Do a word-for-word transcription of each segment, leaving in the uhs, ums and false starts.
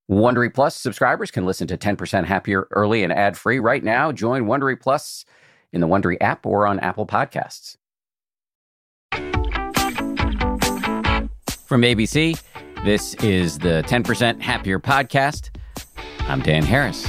Wondery Plus subscribers can listen to ten percent Happier early and ad-free right now. Join Wondery Plus in the Wondery app or on Apple Podcasts. From A B C, this is the ten percent Happier podcast. I'm Dan Harris.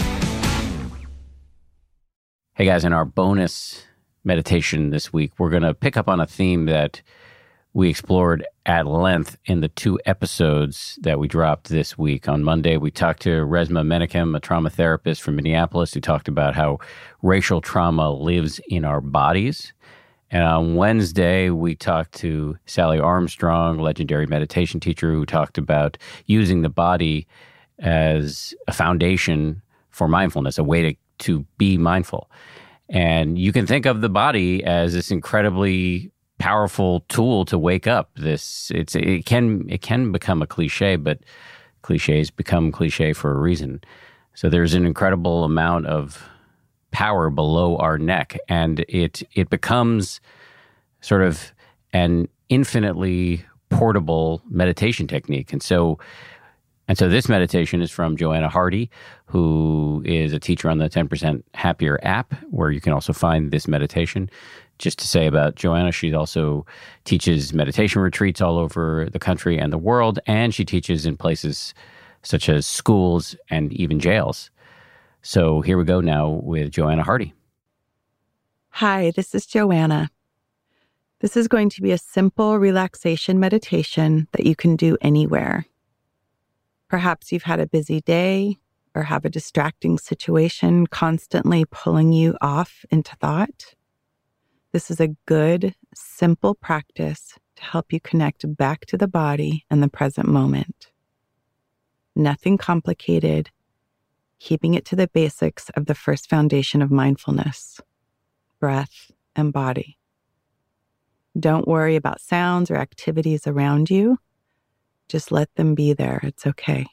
Hey guys, in our bonus meditation this week, we're going to pick up on a theme that we explored at length in the two episodes that we dropped this week. On Monday, we talked to Resmaa Menakem, a trauma therapist from Minneapolis, who talked about how racial trauma lives in our bodies. And on Wednesday, we talked to Sally Armstrong, legendary meditation teacher, who talked about using the body as a foundation for mindfulness, a way to, to be mindful. And you can think of the body as this incredibly powerful tool to wake up. This it's it can it can become a cliche, but cliches become cliche for a reason. So there's an incredible amount of power below our neck, and it it becomes sort of an infinitely portable meditation technique. And so and so this meditation is from Joanna Hardy, who is a teacher on the ten percent Happier app, where you can also find this meditation. Just to say about Joanna, she also teaches meditation retreats all over the country and the world, and she teaches in places such as schools and even jails. So here we go now with Joanna Hardy. Hi, this is Joanna. This is going to be a simple relaxation meditation that you can do anywhere. Perhaps you've had a busy day or have a distracting situation constantly pulling you off into thought. This is a good, simple practice to help you connect back to the body and the present moment. Nothing complicated, keeping it to the basics of the first foundation of mindfulness, breath and body. Don't worry about sounds or activities around you. Just let them be there. It's okay.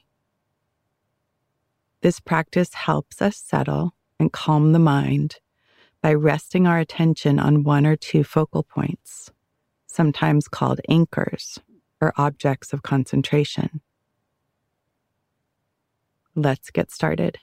This practice helps us settle and calm the mind by resting our attention on one or two focal points, sometimes called anchors or objects of concentration. Let's get started.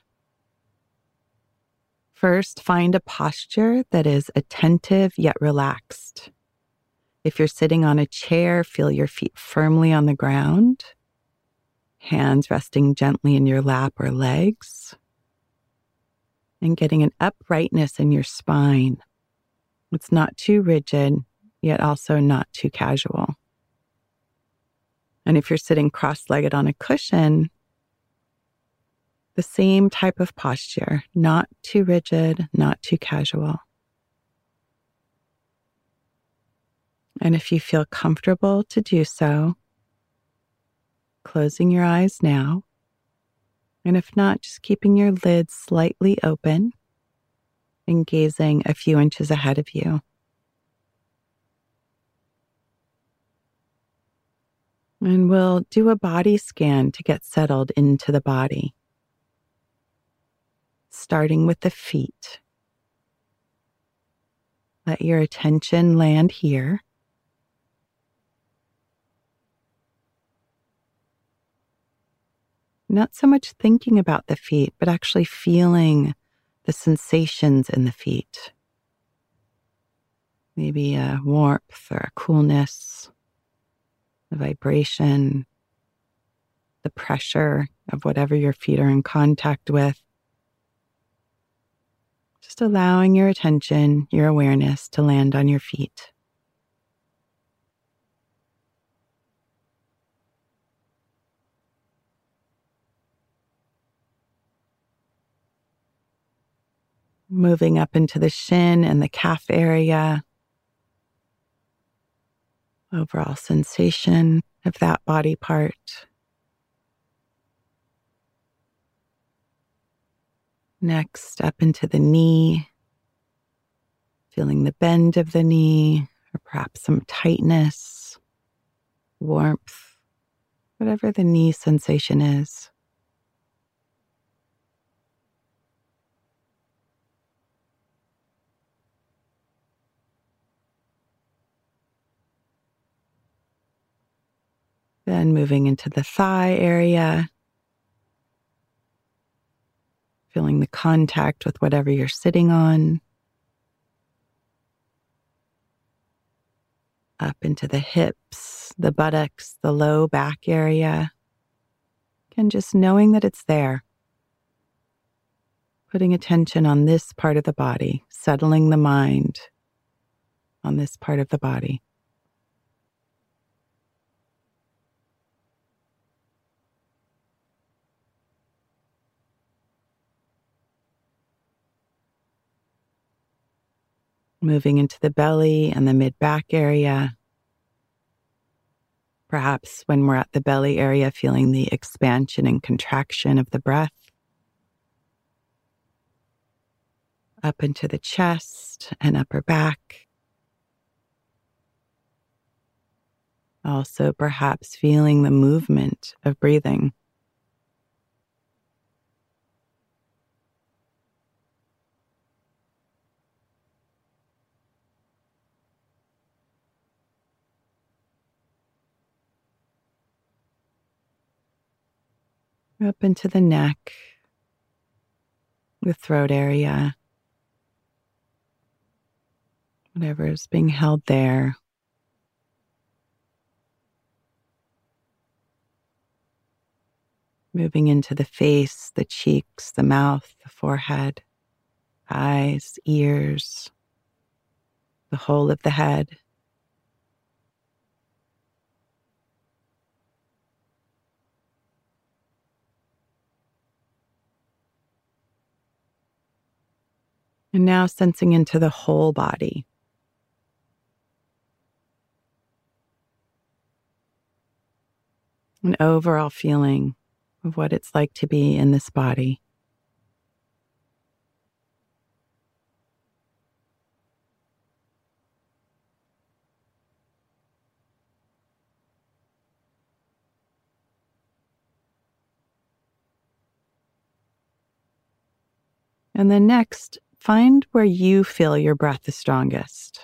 First, find a posture that is attentive yet relaxed. If you're sitting on a chair, feel your feet firmly on the ground, hands resting gently in your lap or legs, and getting an uprightness in your spine. It's not too rigid, yet also not too casual. And if you're sitting cross-legged on a cushion, the same type of posture, not too rigid, not too casual. And if you feel comfortable to do so, closing your eyes now, and if not, just keeping your lids slightly open and gazing a few inches ahead of you. And we'll do a body scan to get settled into the body, starting with the feet. Let your attention land here. Not so much thinking about the feet, but actually feeling the sensations in the feet. Maybe a warmth or a coolness, a vibration, the pressure of whatever your feet are in contact with. Just allowing your attention, your awareness to land on your feet. Moving up into the shin and the calf area. Overall sensation of that body part. Next, up into the knee. Feeling the bend of the knee, or perhaps some tightness, warmth, whatever the knee sensation is. Then moving into the thigh area, feeling the contact with whatever you're sitting on. Up into the hips, the buttocks, the low back area. And just knowing that it's there. Putting attention on this part of the body, settling the mind on this part of the body. Moving into the belly and the mid-back area. Perhaps when we're at the belly area, feeling the expansion and contraction of the breath. Up into the chest and upper back. Also, perhaps feeling the movement of breathing. Up into the neck, the throat area, whatever is being held there. Moving into the face, the cheeks, the mouth, the forehead, eyes, ears, the whole of the head. And now sensing into the whole body. An overall feeling of what it's like to be in this body. And then next, find where you feel your breath the strongest.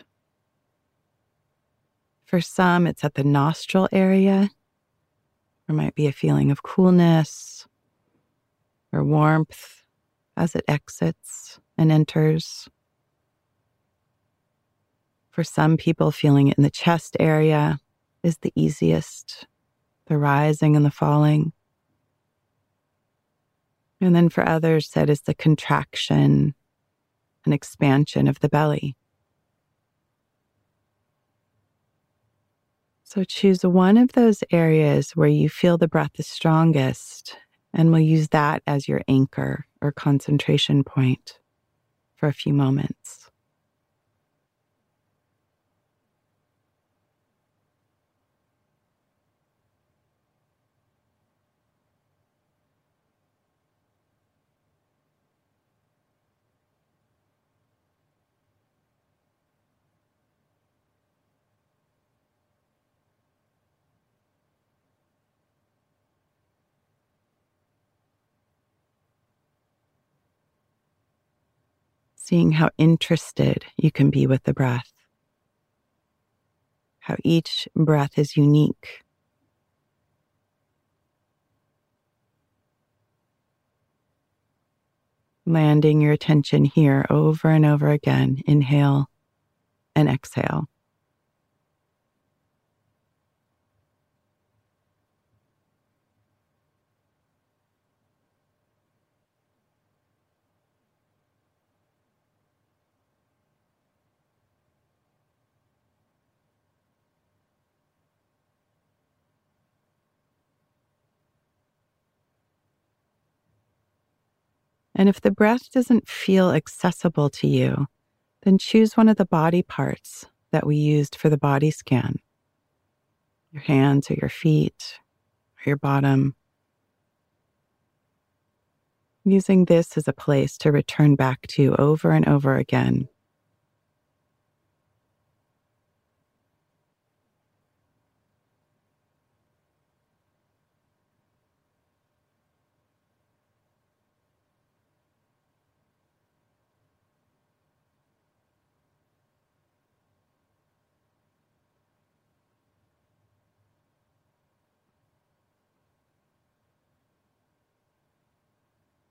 For some, it's at the nostril area. There might be a feeling of coolness or warmth as it exits and enters. For some people, feeling it in the chest area is the easiest, the rising and the falling. And then for others, that is the contraction and expansion of the belly. So choose one of those areas where you feel the breath the strongest, and we'll use that as your anchor or concentration point for a few moments. Seeing how interested you can be with the breath, how each breath is unique. Landing your attention here over and over again. Inhale and exhale. And if the breath doesn't feel accessible to you, then choose one of the body parts that we used for the body scan. Your hands or your feet or your bottom. Using this as a place to return back to over and over again.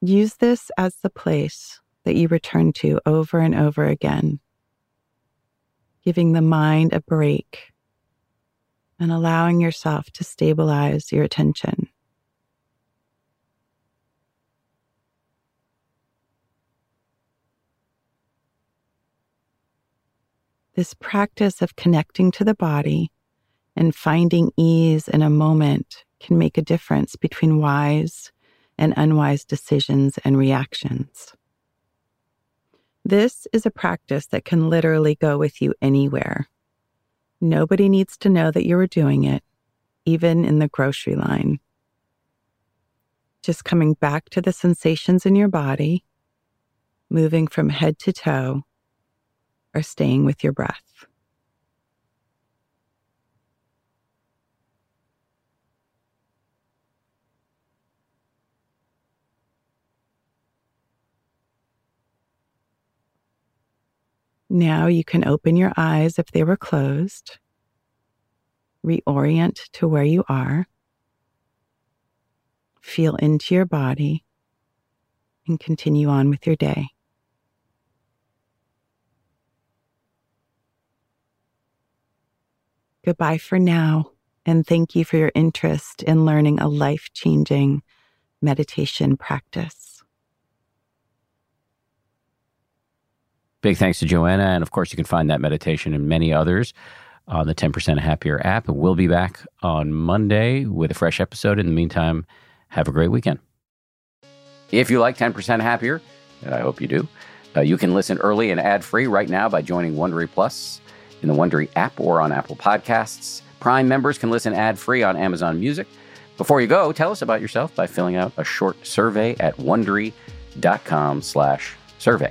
Use this as the place that you return to over and over again, giving the mind a break and allowing yourself to stabilize your attention. This practice of connecting to the body and finding ease in a moment can make a difference between wise and unwise decisions and reactions. This is a practice that can literally go with you anywhere. Nobody needs to know that you are doing it, even in the grocery line. Just coming back to the sensations in your body, moving from head to toe, or staying with your breath. Now you can open your eyes if they were closed, reorient to where you are, feel into your body, and continue on with your day. Goodbye for now, and thank you for your interest in learning a life-changing meditation practice. Big thanks to Joanna, and of course you can find that meditation and many others on the ten percent Happier app. And we'll be back on Monday with a fresh episode. In the meantime, have a great weekend. If you like ten percent Happier, and I hope you do, uh, you can listen early and ad-free right now by joining Wondery Plus in the Wondery app or on Apple Podcasts. Prime members can listen ad-free on Amazon Music. Before you go, tell us about yourself by filling out a short survey at Wondery.com slash survey.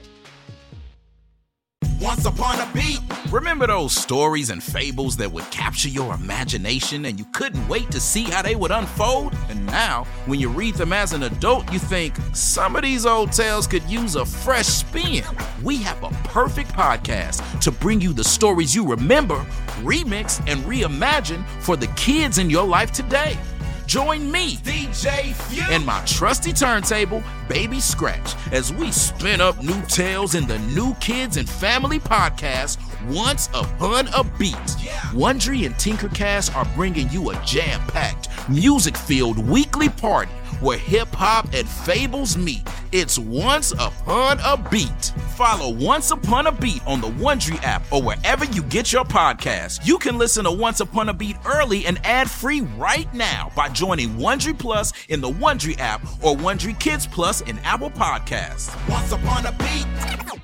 Once upon a beat. Remember those stories and fables that would capture your imagination and you couldn't wait to see how they would unfold? And now, when you read them as an adult, you think, some of these old tales could use a fresh spin. We have a perfect podcast to bring you the stories you remember, remix, and reimagine for the kids in your life today. Join me, D J Few, and my trusty turntable, Baby Scratch, as we spin up new tales in the New Kids and Family podcast, Once Upon a Beat. Yeah. Wondery and Tinkercast are bringing you a jam-packed, music-filled weekly party where hip-hop and fables meet. It's Once Upon a Beat. Follow Once Upon a Beat on the Wondery app or wherever you get your podcasts. You can listen to Once Upon a Beat early and ad-free right now by joining Wondery Plus in the Wondery app or Wondery Kids Plus in Apple Podcasts. Once Upon a Beat.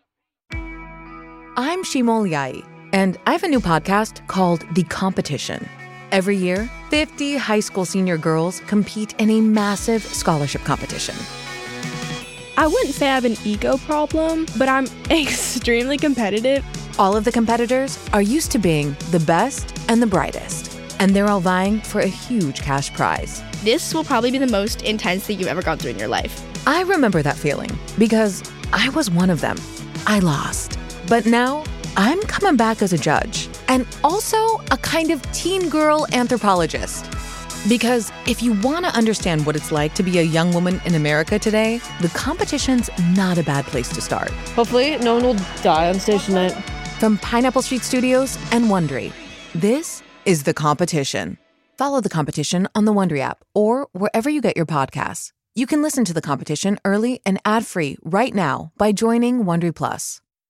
I'm Shimol Yai, and I have a new podcast called The Competition. Every year, fifty high school senior girls compete in a massive scholarship competition. I wouldn't say I have an ego problem, but I'm extremely competitive. All of the competitors are used to being the best and the brightest, and they're all vying for a huge cash prize. This will probably be the most intense thing you've ever gone through in your life. I remember that feeling because I was one of them. I lost. But now, I'm coming back as a judge and also a kind of teen girl anthropologist. Because if you want to understand what it's like to be a young woman in America today, the competition's not a bad place to start. Hopefully, no one will die on stage tonight. From Pineapple Street Studios and Wondery, this is The Competition. Follow The Competition on the Wondery app or wherever you get your podcasts. You can listen to The Competition early and ad-free right now by joining Wondery Plus.